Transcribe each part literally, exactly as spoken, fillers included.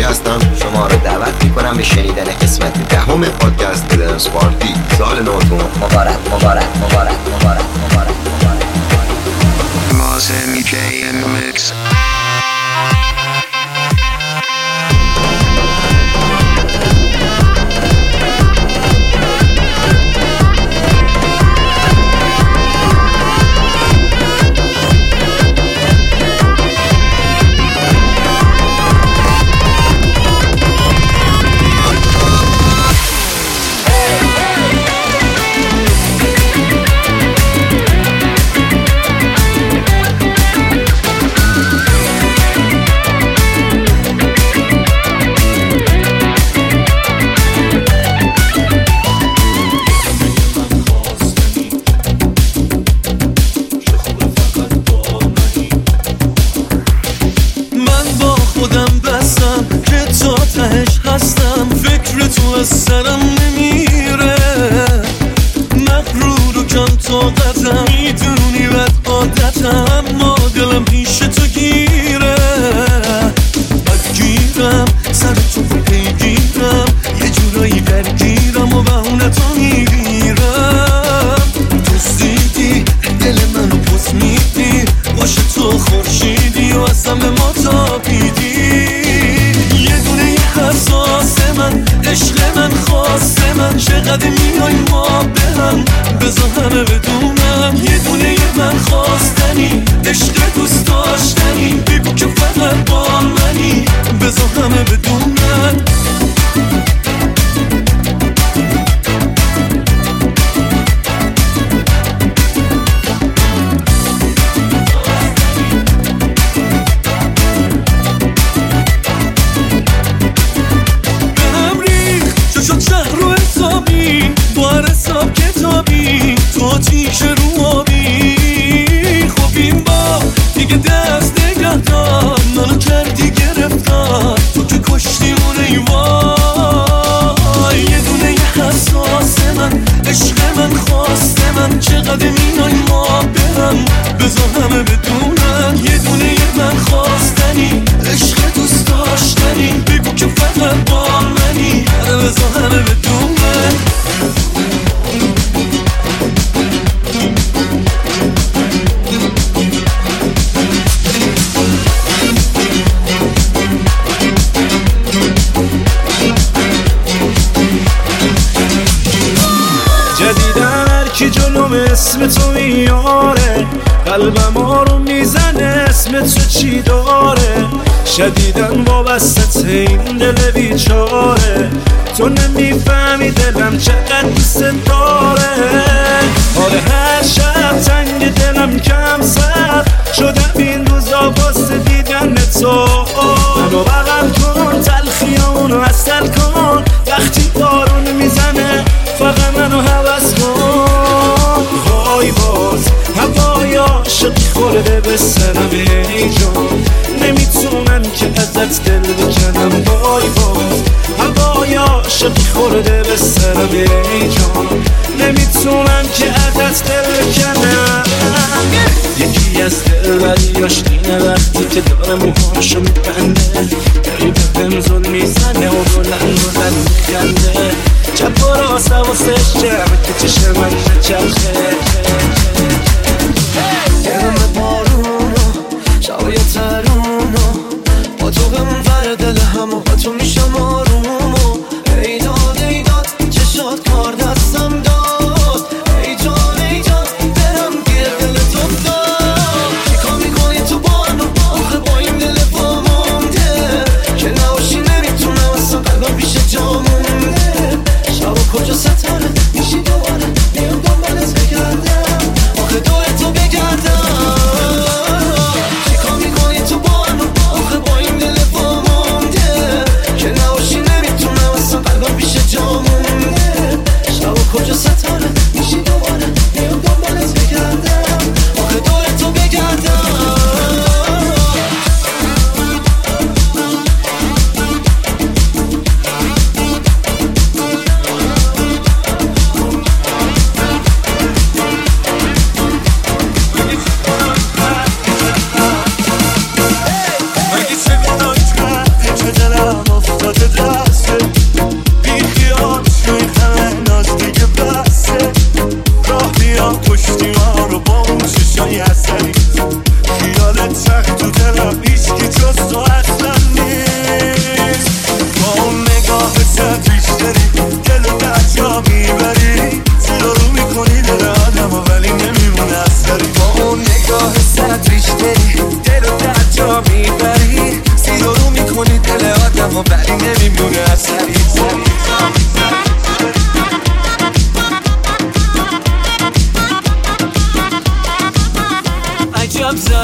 هستم. شما رو دعوت میکنم به شنیدن قسمت دهم پادکست دنس پارتی. سال نوتون مبارک مبارک مبارک مبارک مبارک مبارک. Mozin J in the mix. فکر تو از سرم نمیره، مغرور و کم طاقتم، میدونی بد عادتم، اما دلم پیش تو گیره. بدگیرم سر تو پیگیرم، یه جورایی درگیرم و بهونه تو میگیرم. دزدیدی دل منو پس میدی، باشه تو خورشیدی و اصلا به ما تابیدی. یه دونه یه حساس من، عشق من، خواست من، چقدر میای ما به هم، بذار همه بدونم. یه دونه یه من خواستنی، عشق دوست داشتنی، بگو که فقط با منی، بذار همه بدونم. با هر حساب کتابی تو آتیش رو آبی، خب این با دیگه دست نگه دار، منو کردی گرفتار، تو که کشتی اون ایوای. یه دونه یه حساس من، عشق من، خواست من، چقدر مینای ما برم، بذار همه بدونن. یه دونه یه من خواستنی، عشق دوست داشتنی، بگو که فقط با منی، بذار همه بدونن. جدیدن هرکی جلوم اسم تو میاره، قلبم آروم میزنه اسم تو چی داره. شدیدن وابسته این دل بیچاره، تو نمیفهمی دلم چقدر دوست داره. آره هر شب تنگ دلم کم سر شدم این روزا واسه دیدن تو. منو بغل کن، تلخیامونو عسل کن، وقتی بارون میزنه فقط منو هوس کن. وای باز هوای عاشقی خورده به سرم ای جان، نمیتونم که ازت دل بکنم. وای باز هوای عاشقی خورده به سرم ای جان، نمیتونم که ازت دل بکنم. یکی از دلبریاش اینه وقتی که داره موهاشو میبنده، داری بهم ظلم میزنه و بلند بلند میخنده. چپ و راست حواسش جمعه که چشم من نچرخه. گرم بارونو شبای ترونو، با تو بمون پر دل همو، با تو میشم آرومو. ای داد ای داد چشات کار دستم داد، ای جان ای جان دلم گیر دل تو داد. چیکار میکنی تو با من آخه با این دل با مونده، که نباشی نمیتونم اصلا قلبم پیش جا مونده. شبا کجا ستاره میشی دوباره، میام دنبالت بگردم، آخه دور تو بگردم. چیکار میکنی تو با من آخه با این دل با مونده، که نباشی نمیتونم اصلا قلبم پیش جا مونده. شبا کجا ستاره میشی دوباره، میام دنبالت بگردم، آخه دور تو بگردم.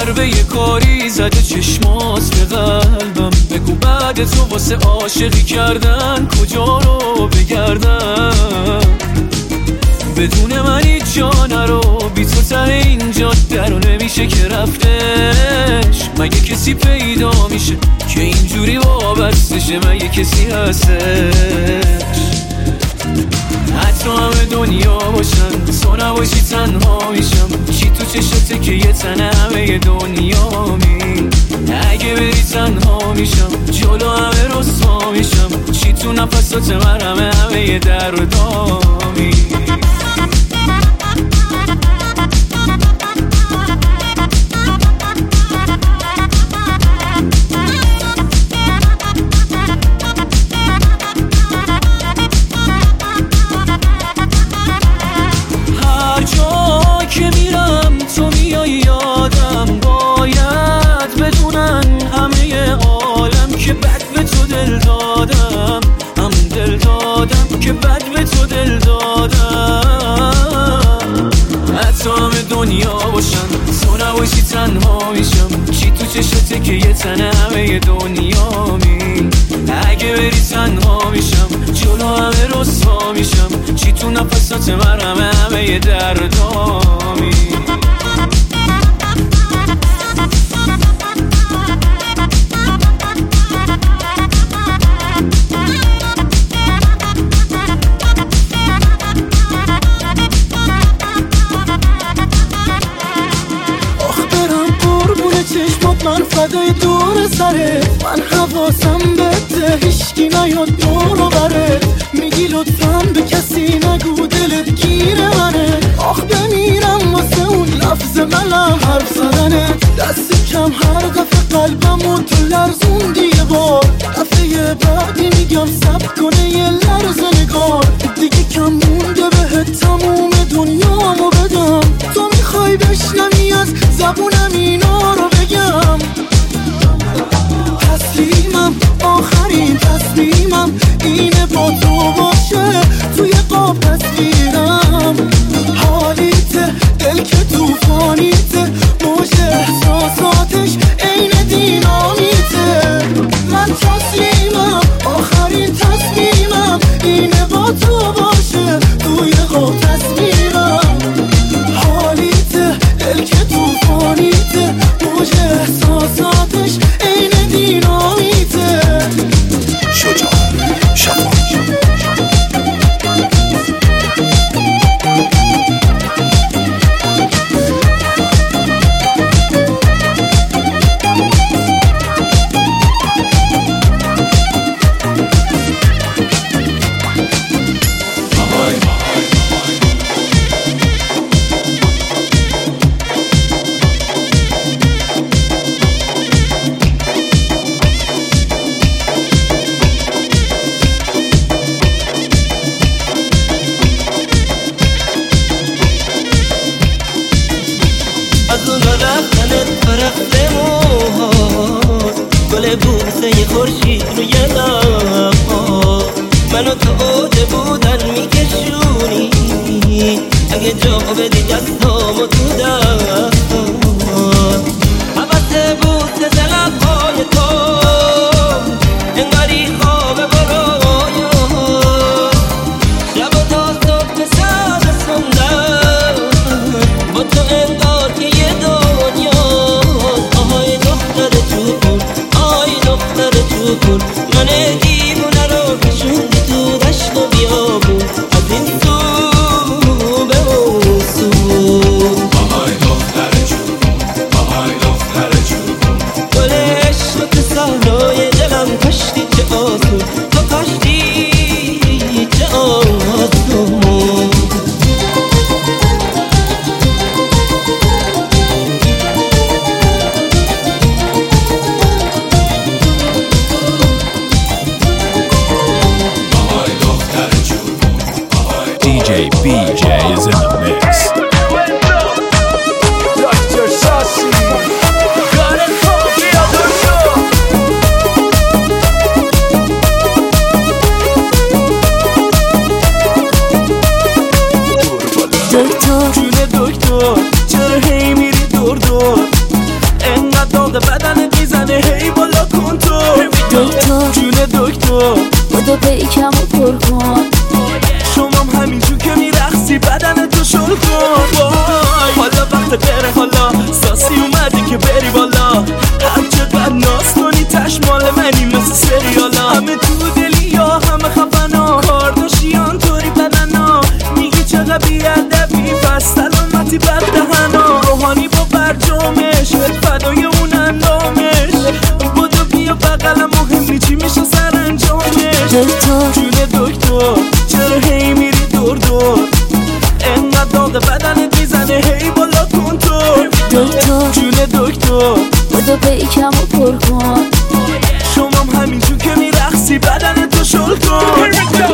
ضربه یه کاری زده چشمات به قلبم. بگو بعد تو واسه عاشقی کردن کجا رو بگردم؟ بدون من هیچ جا نرو، بی تو ته این جاده رو نمیشه که رفتش. مگه کسی پیدا میشه که اینجوری وابستشه؟ مگه کسی هستش؟ حتی همه دنیا باشن تو نباشی تنها میشم. چی تو چشته که یه تنه همه دنیا می؟ اگه بری تنها میشم جلو همه رسوا میشم. چی تو نفسات من همه همه دردامی؟ که میرم تو میای یادم. باید بدونن همه عالم که بد به تو دل دادم. هم دل دادم که بد به تو دل دادم. حتی همه دنیا باشن تو نباشی تنها میشم. چی تو چشته که یه تنه همه دنیا می؟ اگه بری تنها میشم جلو همه رسوا میشم. چی تو نفسات من همه همه دردامی؟ من فدای دور سره، من حواسم بده هیشکی نیاد دور و بره. میگی لطفاً به کسی نگو دلت گیر منه. آخ بمیرم واسه اون لفظ ملم حرف زدنه. دست کم هر دفعه قلبمو تو لرزوندی یه بار. دفعه بعدی میگم صبر کنه یه لرزه نگار. دیگه کم مونده بهت تموم دنیامو بدم. تو میخوای بشنوی از زبونم اینا رو بگم. تسلیمم آخرین تصمیمم اینه با تو باشه توی قاب تصویرم. حالیته دل که توفانیته، موج احساساتش عین دینامیته. من تسلیمم آخرین تصمیمم اینه با تو باشه توی قاب تصویرم. حالیته دل که توفانیته، موج احساساتش عین دینامیته. شجاع شفا بوسه خورشید روی لب‌ها منو تو اوج بودن میکشونی. اگه جا بدی دستامو تو دستات حبس بوسه لب‌های تو انگاری خواب برویاست. شب و تا صبح سر رسوندم با تو انگار که یه دنیاست. آهای دختر جون آی دختر جون من دیوونه رو کشوندی تو دشت و بیابون از این سو به اون سو. آهای دختر جون آهای دختر جون گل عشق تو صحرای دلم کاشتی چه آسون تو کاشتی چه آسون. D J B J is in the mix. Doctor Sassy got it from the other show. دکتر جون دکتر چرا هی میری دور دور؟ داغ بدنت میزنه هی بالا کن تو دکتر جون دکتر بودو پیکم و پر کن شمام همینجور که میرقصی بدنتو شل کن وای حالا وقت بره حالا ساسی اومده که بری بالا هر چقدر ناز کنی تشمال منی مثل سریالا همه تو دلی یا همه خفنا کارداشیان طوری بدنا میگی چقدر بیادبی پس سلامتی بد دهنا روحانی با برجامش فدای اون اندامش بودو بیا بقلم مهم چی میشه سرانجامش دکتر جون دکتر چرا هی میری دور دور انقدر داغ بدنت میزنه هی بالا کن تو دکتر جون دکتر بودو پیکم و پر کن شمام همینجور که میرقصی بدنتو شل کن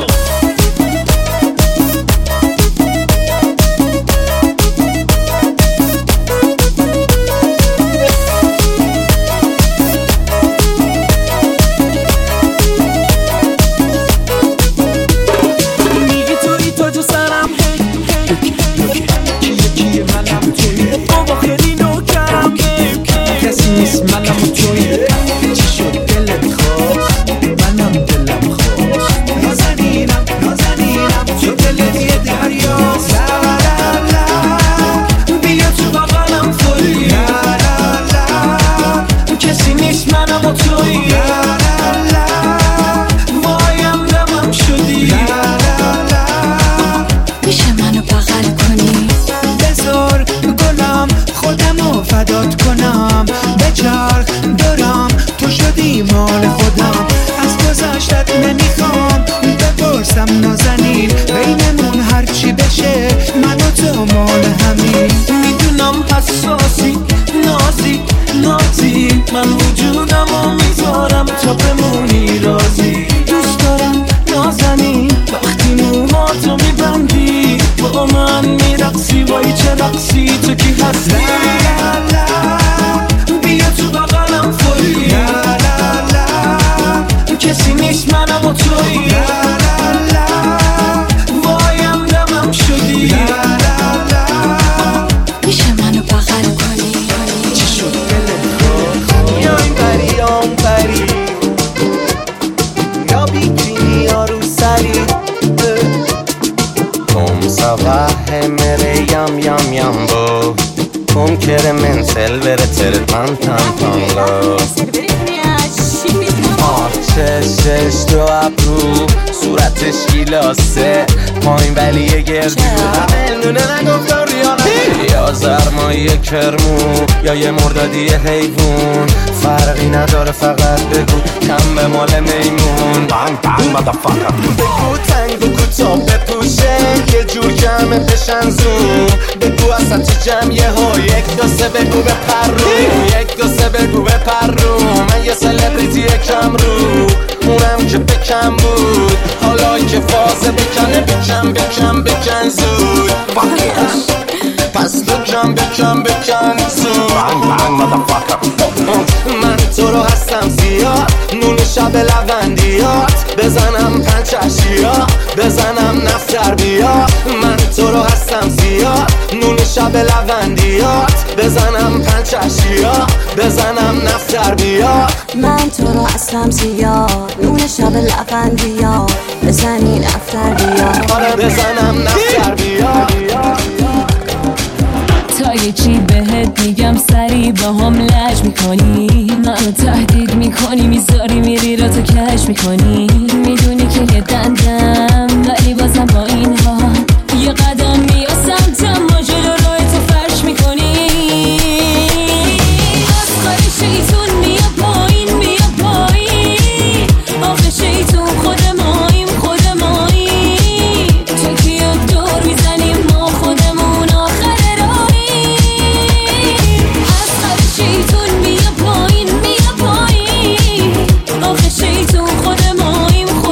میگی توی تاج سرم بابا خیلی نوکرم کسی نیست منم و توی چی شد دلت خواست منم دلم خواست نازنینم نازنینم تو دلت یه دریاست لا لا لا بیا تو بغلم توی لا لا لا کسی نیست منم و توی لا لا لا وایم رمم شدی لا لا لا میشه منو بغل کنی بذار گلم خودمو فدات کنم بچرخ دارم تو شدی مال خودم از گذشتت نمیخوام بپرسم نازنین بینمون هرچی بشه من و تو مال همین میدونم حساسی نازی نازی من وجودم رو میذارم تا بمونی رازی دوست دارم نازنین وقتی موهاتو میبندی با من میرقصی وای چه رقصی تو کی هستی لا لا بیا تو بغلم فوری لا لا لا کسی نیست منم و توی لا لا لا وایم دمم شدی لا لا لا میشه منو بغل کنی چی شد دلت خواست یا این پری یا اون پری یا بیکینی یا رو سری Kom sabah mere yam yam yam bo Kom kere men selvere teret man tan tan lo آه چشش دو ابرو صورتش گیلاسه پایین ولی یه گردو همه نونه نگفتن ریانه یا زرمایی کرمو یا یه مردادی حیوون فرقی نداره فقط بگو کم به مال میمون بانگ بانگ مادافاکر بگو تنگ و کوتاه بپوشه یه جور جمعه بشن زون بگو اصلا تو جمعیه ها یک دو سه بگو به پرو یک دو سه بگو به پرو من یه سلبریتی کم رو اونم که بکم بود حالا که فازه بکنه بکن بکن بکن زود پس بکن بکن بکن زود بانگ بانگ مادافاکر من تو رو هستم زیاد نون شب لوندیات بزنم پنچشیا بزنم نفتر بیا من تو رو هستم زیاد نون شب لوندیات بزنم پنچشیا بزنم نفتر بیا من تو رو هستم زیاد نون شب لفندیات بزنین افتر بیا آره بزنم نفتر بیا تا یه چی بهت میگم سری با هم لج میکنی منو تهدید میکنی میذاری میری را تو کش میکنی میدونی که یه دندم ولی بازم با این ها یه قدم میاسم تما جلو راه تو فرش میکنی از خواهی شیطون میا پایین میا پایین آخه شیطون خود ماییم خود ماییم تو کیا دور میزنیم ما خودمون آخر راهی از خواهی شیطون میا پایین میا پایین آخه شیطون خود ماییم خود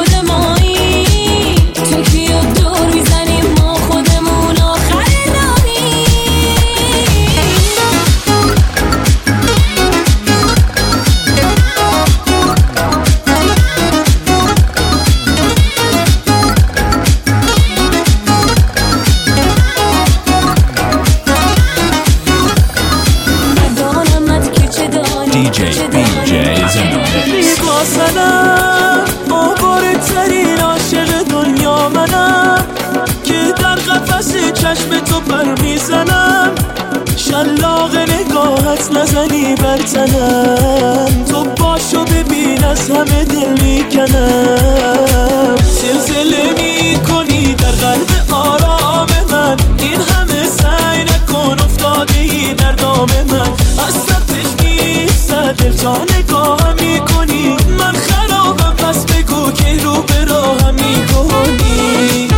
چشم تو پر میزنم، شلاق نگاهت نزنی بر تنم، تو باشو ببین از همه دل میکنم. زلزله میکنی در قلب آرام من، این همه سعی نکن افتادی در دام من. از سبتش نیست دل تا نگاه میکنی، من خرابم پس بگو که رو به راهم میکنی.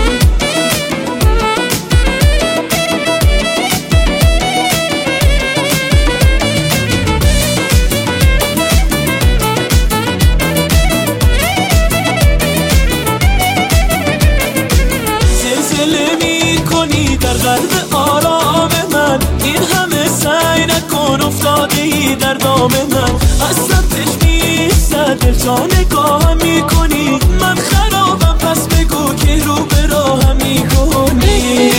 زلزله میکنی در قلب آرام من، این همه سعی نکن افتادی در دام من. از سمتش نیست دل تا نگاه میکنی، من خرابم پس بگو که رو به راهم میکنی.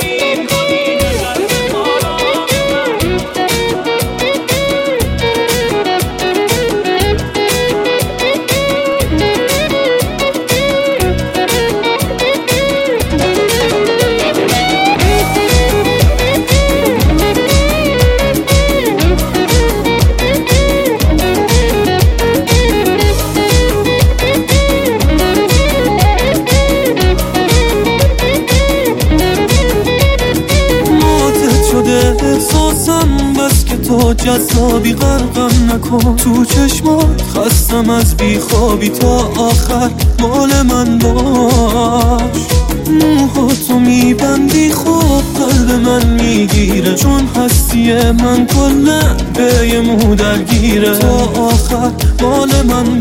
احساسم بس که تو جذابی، غرقم نکن تو چشمات، خستم از بیخوابی، تا آخر مال من باش. موهاتو میبندی خوب قلب من میگیره، چون هستی من کلا به یه مو درگیره، تا آخر مال من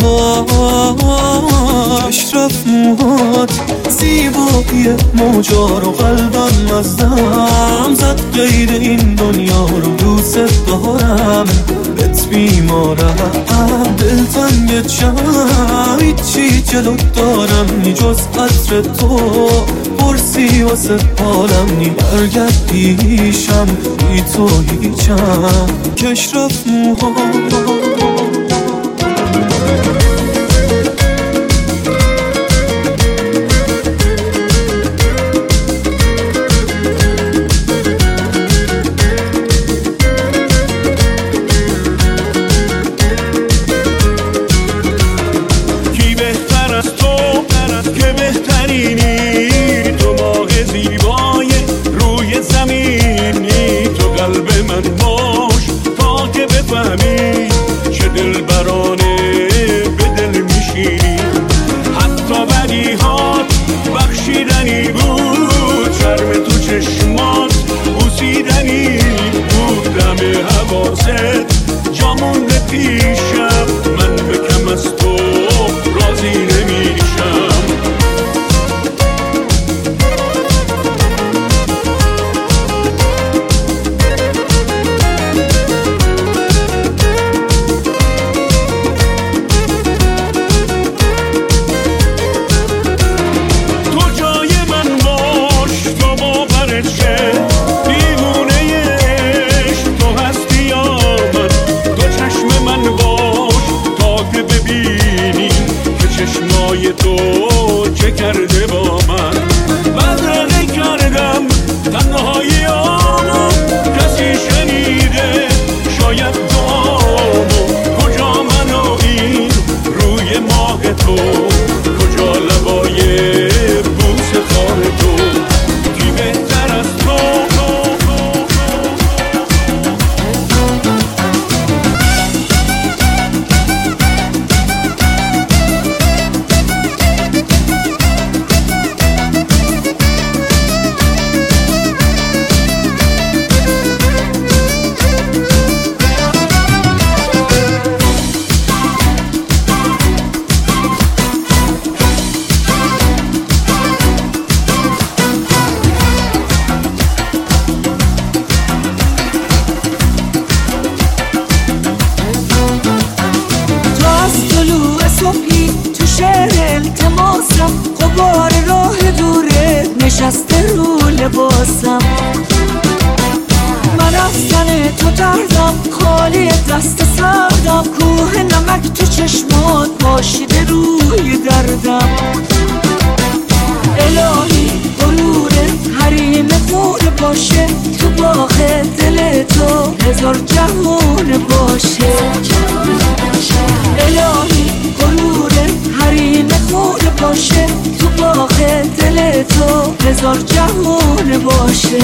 باش. رفت موهات زیبایی موجا رو، قلبم از دم زد، غیر این دنیا رو دوست دارم، بهت بیمارم، دلتنگ چم هیچی جلو دارم نی جز عطر تو، پرسی واسه حالم نی، برگرد پیشم بی تو هیچم. کش رفت موها لباسم. من از تن تو دردم، خالی دست سردم، کوه نمک تو چشمات پاشیده روی دردم. الهی غرور حریم خود باشه تو باغ دل تو هزار جهون باشه الهی غرور حریم خور باشه تو باغ دل تو هزار جهون باشه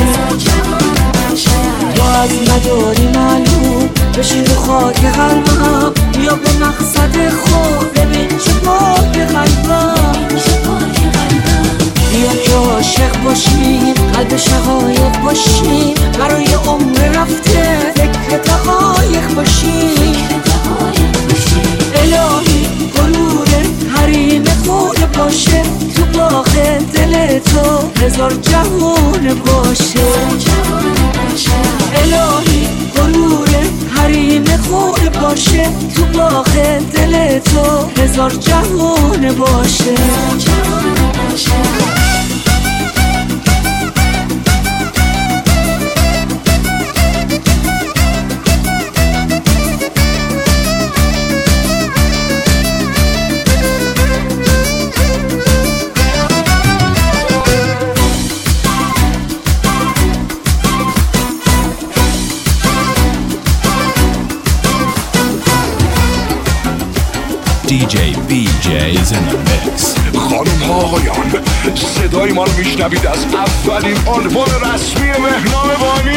تو از نداری معلوم بشی رو خاک قلبم یا به مقصد خود ببین چه پاک قلبم بیا که عاشق باشیم قلب شقایق باشیم برای عمر رفته فکر دقایق باشیم الهی غرور حریم خود باشه تو باغ دل تو هزار جهون باشه الهی غرور حریم خود باشه تو باغ دل تو هزار جهون باشه دی جی بی جی is in the mix. خانم ها آقایان صدای ما رو میشنوید از اولین آلبوم رسمی مهنام بانی.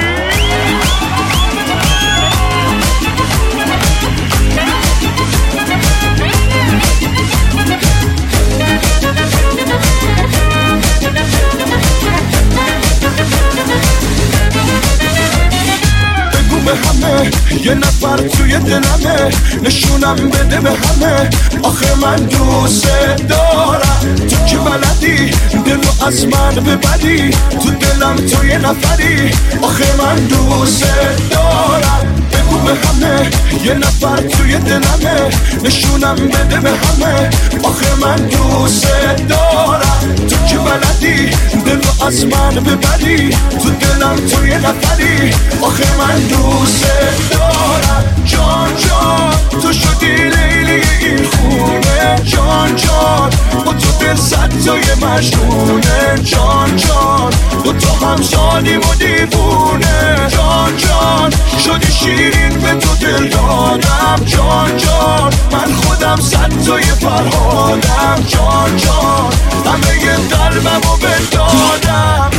به همه یه نفر توی دلمه نشونم بده به همه آخه من دوست دارم تو که بلدی دلو از من ببری تو دلم تو یه نفری آخه من دوست دارم بگو به همه یه نفر توی دلمه نشونم بده به همه آخه من دوست دارم تو که بلدی دلو از من ببری تو دلم تو یه نفری آخه من دوست دارم جان جان تو شدی لیلی این خونه جان جان با تو دل صد تای مجنونه جان جان با تو هم زادیم و دیوونه جان جان شدی شیرین به تو دل دادم جان جان من خودم صد تای فرهادم جان جان همه قلبم رو بدادم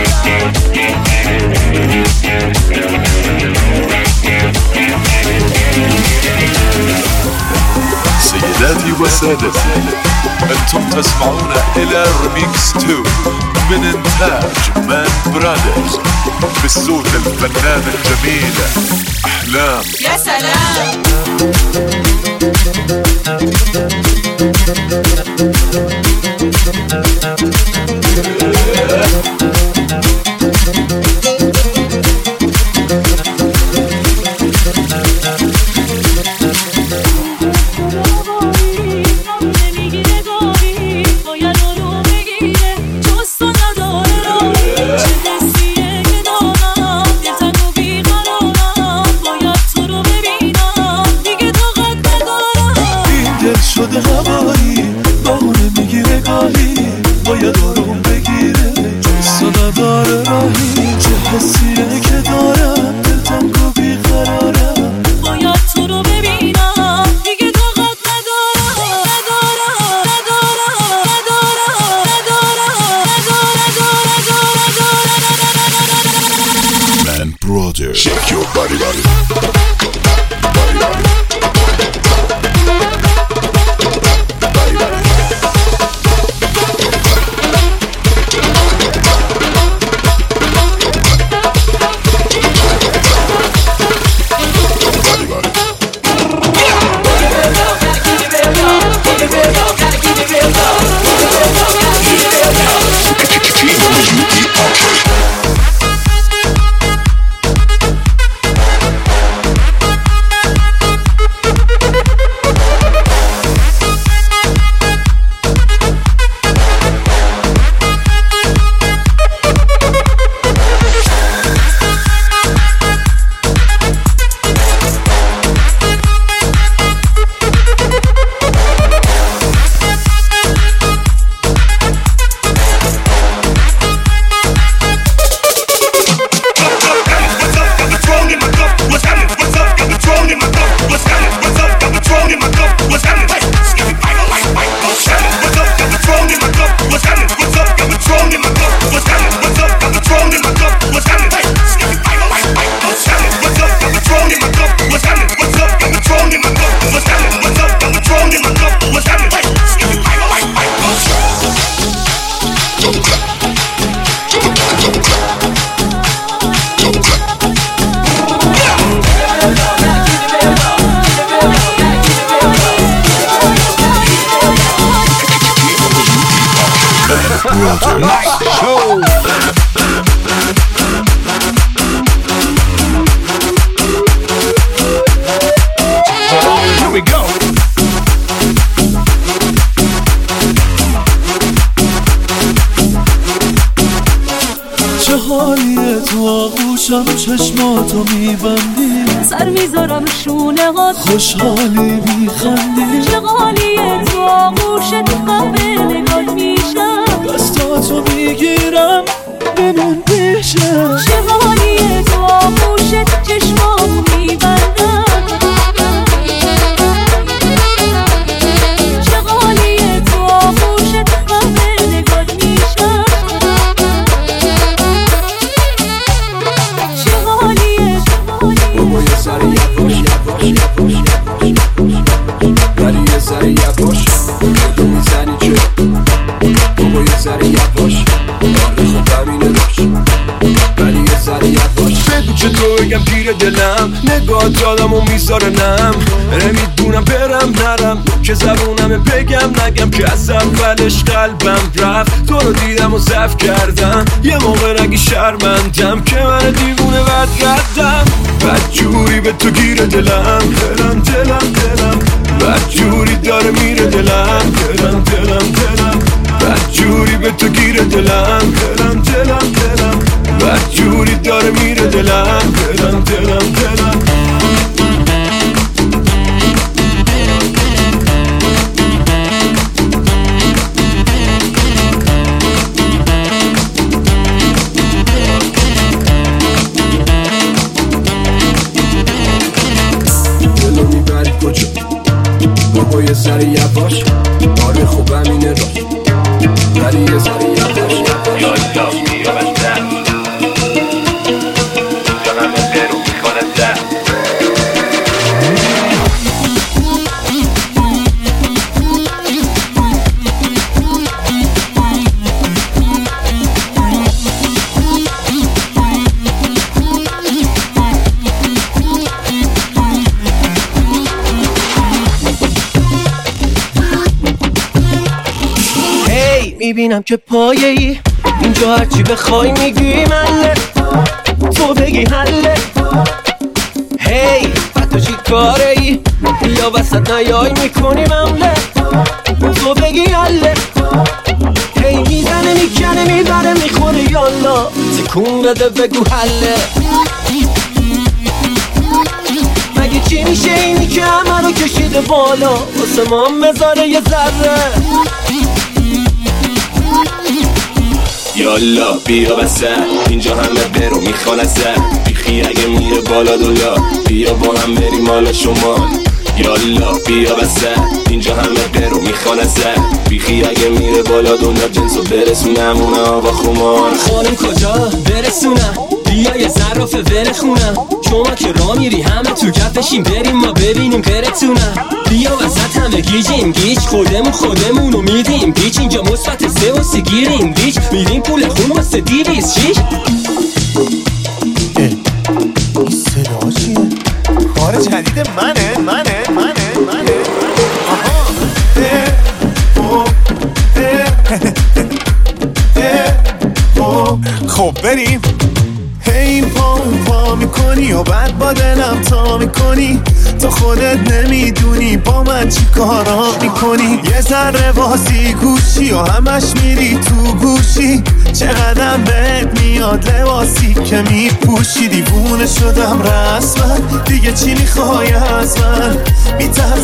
سيداتي وسادتي أنتم تسمعون إلى ريميكس اثنين من إنتاج مان برادرز بالصوت الفنان الجميل أحلام. يا سلام شده هوایی بهونه میگیره گاهی باید آروم بگیره جست و نداره راهی چه حسیه که دارم دل تنگ و بیقرارم باید تو رو ببینم دیگه طاقت ندارم ندارم ندارم ندارم ندارم ندارم Man Brother Shake your body body خوشحالیه تو آغوشم چشماتو میبندی سر میذارم شونه هات خوشحالی میخندی چقالیه تو آغوشت قبل نگات میشم دستاتو میگیرم بمون پیشم چقالیه تو آغوشت چشماتو میبندم چقالیه تو آغوشت قبل نگات میشم چقالیه بابا یه سری یواش یواش یواش ولی یه سری یواش تو میزنی چه بابا یه سری یواش آره خب همینه باش ولی یه سری یواش بگو چطور بگم گیر دلم نگاه دادم و میذاره نم نمیدونم برم نرم که زبونمه بگم نگم که از اولش قلبم رفت تو رو دیدم و ضعف کردم یه موقع نگی شرمندم که من دیوونه بد کردم بد جوری به تو گیر دلم دلم دلم دلم بد جوری داره میره دلم دلم دلم دلم بد جوری به تو گیر دلم دلم دلم دلم بد جوری داره میره دلم دلم دلم دلم دلو میبری کجا بابا یه سری یواش آره خوب همینه راش ولی یه سری یواش یالا بیا بزن جانم برو میکنه زن میبینم که پایه ای اینجا هرچی بخوای میگی مله تو بگی حله هی تو چی کاره ای یا وسط نیای میکنی ممله تو بگی حله هی میزنه میکنه میبره میخوره یالا تکون بده بگو حله مگه چی میشه اینی که همه رو کشیده بالا واسه ما مزاره یه ذره یالا بیا وسط اینجا همه برو میخوان ازت بیخی اگه میره بالا دولا بیا با هم بریم حالا شمال یالا بیا وسط اینجا همه برو میخوان ازت بیخی اگه میره بالا دولا جنسو برسونم اونه آبا خمار خانم کجا برسونم بیا یه ظرف ول خونم شما که را میری همه تو کفشیم بریم ما ببینیم غیرتونم بیا وسط همه گیجیم گیج خودمون خودمونو میدیم گیج اینجا مثبت سه و سگیریم گیج میدیم پول خون واسه دیویز چیش این صدا چیه؟ کار جدید منه منه منه منه آها خب بریم هی پا پا میکنی و بعد با دلم تا میکنی تو خودت نمیدونی با من چی کارا میکنی یه ذره بازی گوشی و همش میری تو گوشی چقدر بهت میاد لباسی که میپوشی دیوونه شدم رسما دیگه چی میخوای از من میترسم